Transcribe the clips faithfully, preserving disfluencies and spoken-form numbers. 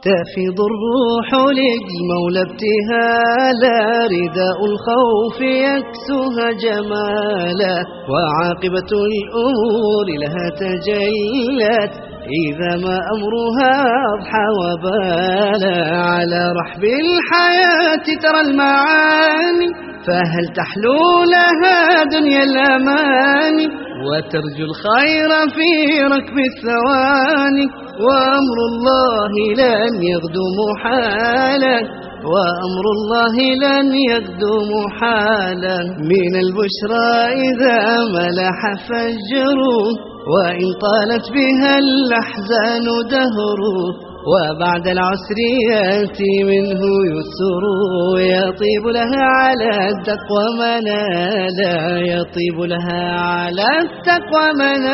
تفيض الروح للمولى ابتهالا، رداء الخوف يكسوها جمالا، وعاقبة الأمور لها تجلت إذا ما أمرها أضحى وبالا. على رحب الحياة ترى المعاني، فهل تحلو لها دنيا الأمان، وترجو الخير في ركب الثواني، وأمر الله لن يغدو محالا، وأمر الله لن يغدو محالا. من البشرى إذا ملح فجروا، وإن طالت بها الأحزان دهر، وبعد العسر يأتي منه يسر، يطيب لها على التقوى منالا، يطيب لها على التقوى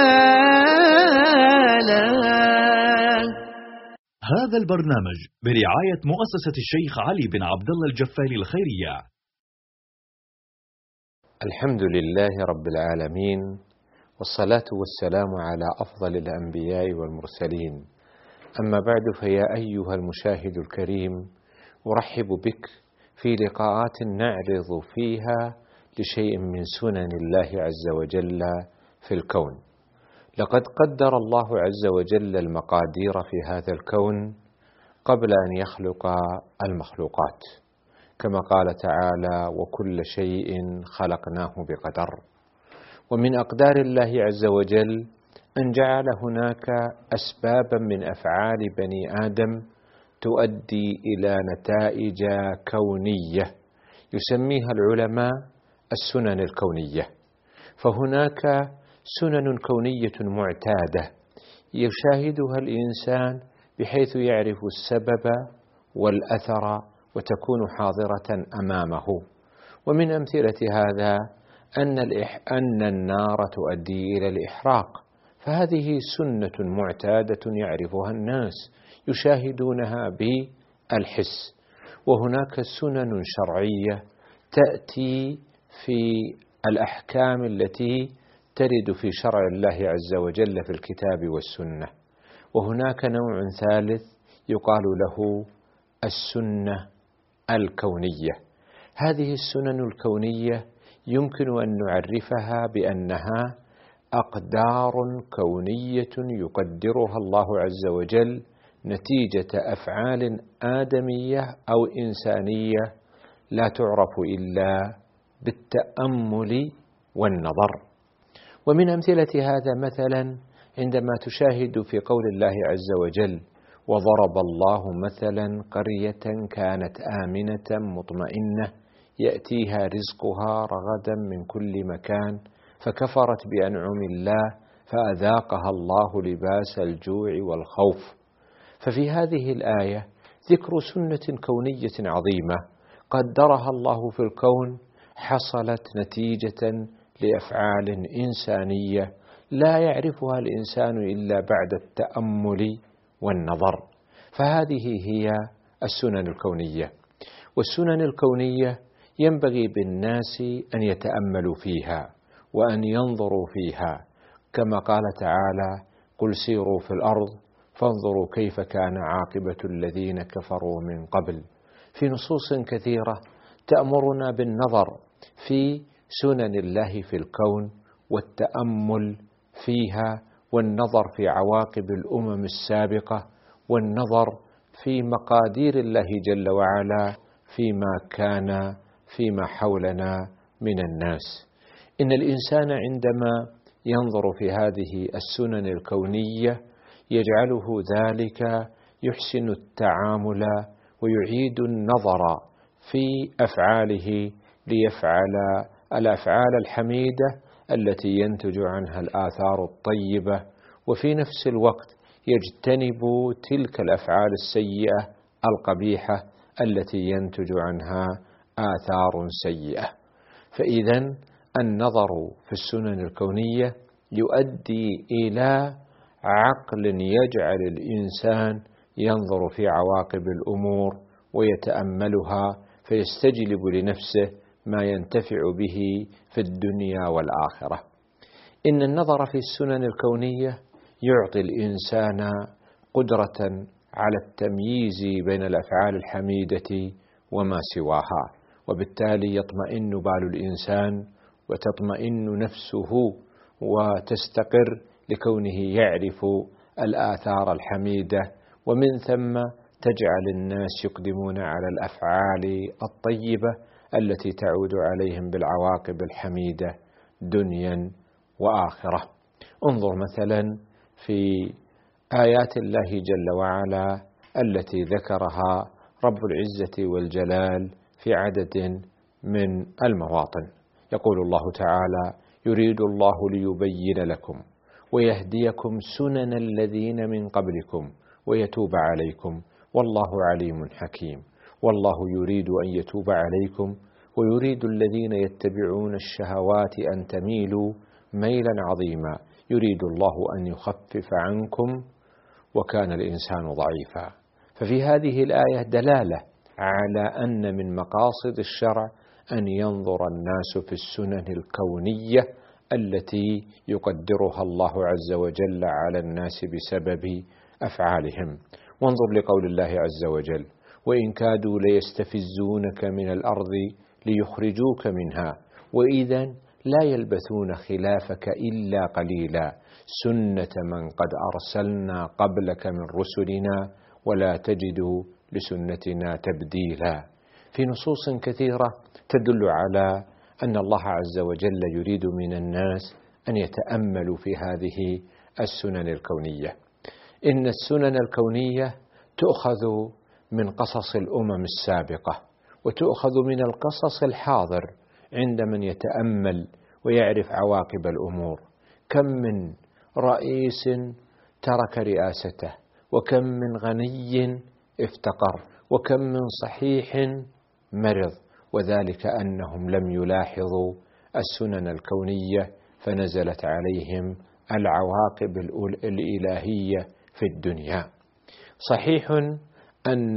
منالا. هذا البرنامج برعاية مؤسسة الشيخ علي بن عبد الله الجفالي الخيرية. الحمد لله رب العالمين، والصلاة والسلام على أفضل الأنبياء والمرسلين. أما بعد، فيا أيها المشاهد الكريم، أرحب بك في لقاءات نعرض فيها لشيء من سنن الله عز وجل في الكون. لقد قدر الله عز وجل المقادير في هذا الكون قبل أن يخلق المخلوقات، كما قال تعالى: وكل شيء خلقناه بقدر. ومن أقدار الله عز وجل أن جعل هناك أسبابا من أفعال بني آدم تؤدي إلى نتائج كونية يسميها العلماء السنن الكونية. فهناك سنن كونية معتادة يشاهدها الإنسان بحيث يعرف السبب والأثر وتكون حاضرة أمامه. ومن أمثلة هذا أن, أن النار تؤدي إلى الإحراق، فهذه سنة معتادة يعرفها الناس يشاهدونها بالحس. وهناك سنن شرعية تأتي في الأحكام التي ترد في شرع الله عز وجل في الكتاب والسنة. وهناك نوع ثالث يقال له السنة الكونية. هذه السنن الكونية يمكن أن نعرفها بأنها أقدار كونية يقدرها الله عز وجل نتيجة أفعال آدمية أو إنسانية لا تعرف إلا بالتأمل والنظر. ومن أمثلة هذا مثلا عندما تشاهد في قول الله عز وجل: وضرب الله مثلا قرية كانت آمنة مطمئنة يأتيها رزقها رغدا من كل مكان فكفرت بأنعم الله فأذاقها الله لباس الجوع والخوف. ففي هذه الآية ذكر سنة كونية عظيمة قدرها الله في الكون، حصلت نتيجة لأفعال إنسانية لا يعرفها الإنسان إلا بعد التأمل والنظر. فهذه هي السنن الكونية. والسنن الكونية ينبغي بالناس أن يتأملوا فيها وأن ينظروا فيها، كما قال تعالى: قل سيروا في الأرض فانظروا كيف كان عاقبة الذين كفروا من قبل. في نصوص كثيرة تأمرنا بالنظر في سنن الله في الكون والتأمل فيها، والنظر في عواقب الأمم السابقة، والنظر في مقادير الله جل وعلا فيما كان فيما حولنا من الناس. إن الإنسان عندما ينظر في هذه السنن الكونية يجعله ذلك يحسن التعامل ويعيد النظر في أفعاله ليفعل الأفعال الحميدة التي ينتج عنها الآثار الطيبة، وفي نفس الوقت يجتنب تلك الأفعال السيئة القبيحة التي ينتج عنها آثار سيئة. فإذا النظر في السنن الكونية يؤدي إلى عقل يجعل الإنسان ينظر في عواقب الأمور ويتأملها فيستجلب لنفسه ما ينتفع به في الدنيا والآخرة. إن النظر في السنن الكونية يعطي الإنسان قدرة على التمييز بين الأفعال الحميدة وما سواها، وبالتالي يطمئن بال الإنسان وتطمئن نفسه وتستقر لكونه يعرف الآثار الحميدة، ومن ثم تجعل الناس يقدمون على الأفعال الطيبة التي تعود عليهم بالعواقب الحميدة دنيا وآخرة. انظر مثلا في آيات الله جل وعلا التي ذكرها رب العزة والجلال في عدد من المواطن. يقول الله تعالى: يريد الله ليبين لكم ويهديكم سنن الذين من قبلكم ويتوب عليكم والله عليم حكيم. والله يريد أن يتوب عليكم ويريد الذين يتبعون الشهوات أن تميلوا ميلا عظيما، يريد الله أن يخفف عنكم وكان الإنسان ضعيفا. ففي هذه الآية دلالة على أن من مقاصد الشرع أن ينظر الناس في السنن الكونية التي يقدرها الله عز وجل على الناس بسبب أفعالهم. وانظر لقول الله عز وجل: وإن كادوا ليستفزونك من الأرض ليخرجوك منها وإذا لا يلبثون خلافك إلا قليلا سنة من قد أرسلنا قبلك من رسلنا ولا تجد لسنتنا تبديلا. في نصوص كثيرة تدل على أن الله عز وجل يريد من الناس أن يتأملوا في هذه السنن الكونية. إن السنن الكونية تؤخذ من قصص الأمم السابقة وتؤخذ من القصص الحاضر عند من يتأمل ويعرف عواقب الأمور. كم من رئيس ترك رئاسته، وكم من غني افتقر، وكم من صحيح مرض، وذلك أنهم لم يلاحظوا السنن الكونية فنزلت عليهم العواقب الإلهية في الدنيا. صحيح أن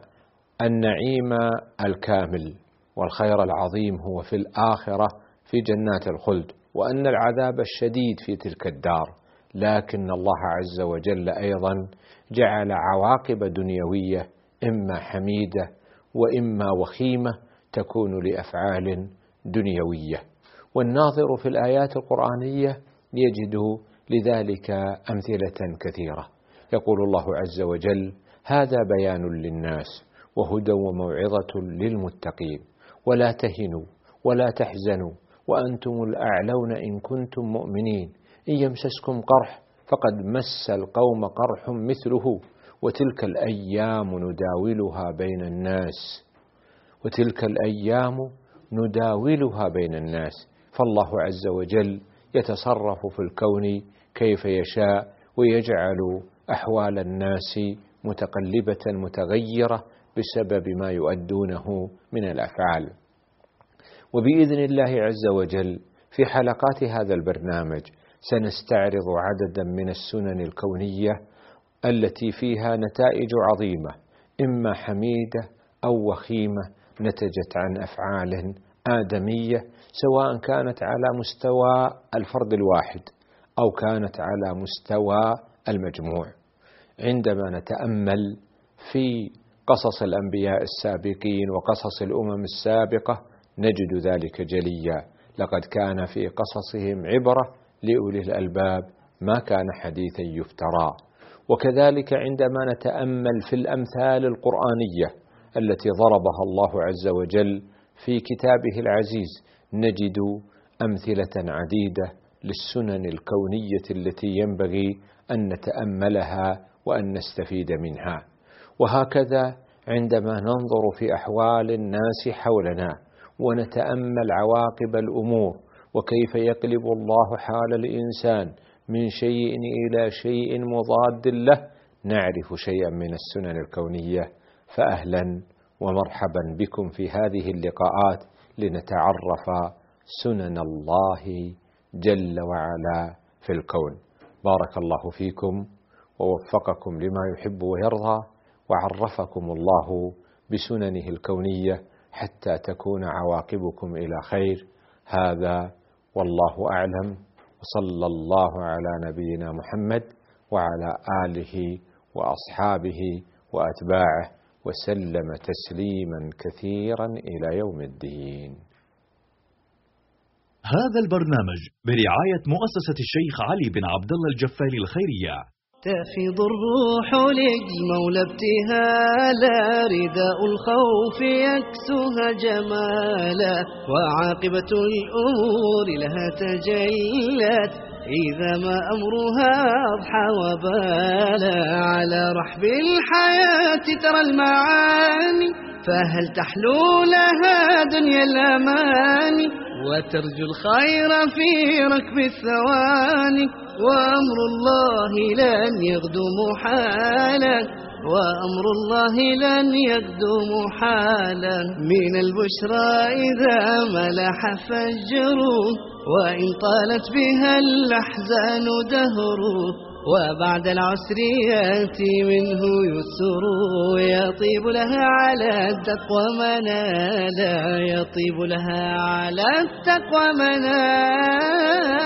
النعيم الكامل والخير العظيم هو في الآخرة في جنات الخلد، وأن العذاب الشديد في تلك الدار، لكن الله عز وجل أيضا جعل عواقب دنيوية إما حميدة وإما وخيمة تكون لأفعال دنيوية. والناظر في الآيات القرآنية يجد لذلك أمثلة كثيرة. يقول الله عز وجل: هذا بيان للناس وهدى وموعظة للمتقين ولا تهنوا ولا تحزنوا وأنتم الأعلون إن كنتم مؤمنين إن يمسسكم قرح فقد مس القوم قرح مثله وتلك الأيام نداولها بين الناس وتلك الأيام نداولها بين الناس. فالله عز وجل يتصرف في الكون كيف يشاء ويجعل أحوال الناس متقلبة متغيرة بسبب ما يؤدونه من الأفعال. وبإذن الله عز وجل في حلقات هذا البرنامج سنستعرض عددا من السنن الكونية التي فيها نتائج عظيمة إما حميدة أو وخيمة نتجت عن أفعال آدمية، سواء كانت على مستوى الفرد الواحد أو كانت على مستوى المجموع. عندما نتأمل في قصص الأنبياء السابقين وقصص الأمم السابقة نجد ذلك جليا. لقد كان في قصصهم عبرة لأولي الألباب ما كان حديثا يفترى. وكذلك عندما نتأمل في الأمثال القرآنية التي ضربها الله عز وجل في كتابه العزيز نجد أمثلة عديدة للسنن الكونية التي ينبغي أن نتأملها وأن نستفيد منها. وهكذا عندما ننظر في أحوال الناس حولنا ونتأمل عواقب الأمور وكيف يقلب الله حال الإنسان من شيء إلى شيء مضاد له نعرف شيئا من السنن الكونية. فأهلا ومرحبا بكم في هذه اللقاءات لنتعرف سنن الله جل وعلا في الكون. بارك الله فيكم ووفقكم لما يحب ويرضى، وعرفكم الله بسننه الكونية حتى تكون عواقبكم إلى خير. هذا والله أعلم، وصلى الله على نبينا محمد وعلى آله وأصحابه وأتباعه وسلم تسليما كثيرا إلى يوم الدين. هذا البرنامج برعاية مؤسسة الشيخ علي بن عبد الله الجفاري الخيرية. تفيض الروح للمولى ابتهالا، رداء الخوف يكسوها جمالا، وعاقبة الأمور لها تجلت إذا ما أمرها أضحى وبالا. على رحب الحياة ترى المعاني، فهل تحلو لها دنيا الأماني، وترجو الخير في ركب الثواني، وأمر الله لن يغدو محالا، وأمر الله لن يغدو محالا. من البشرى إذا ملح فجر، وإن طالت بها الأحزان دهر، وبعد العسر يأتي منه يسر، يطيب لها على التقوى منالا، يطيب لها على التقوى منالا.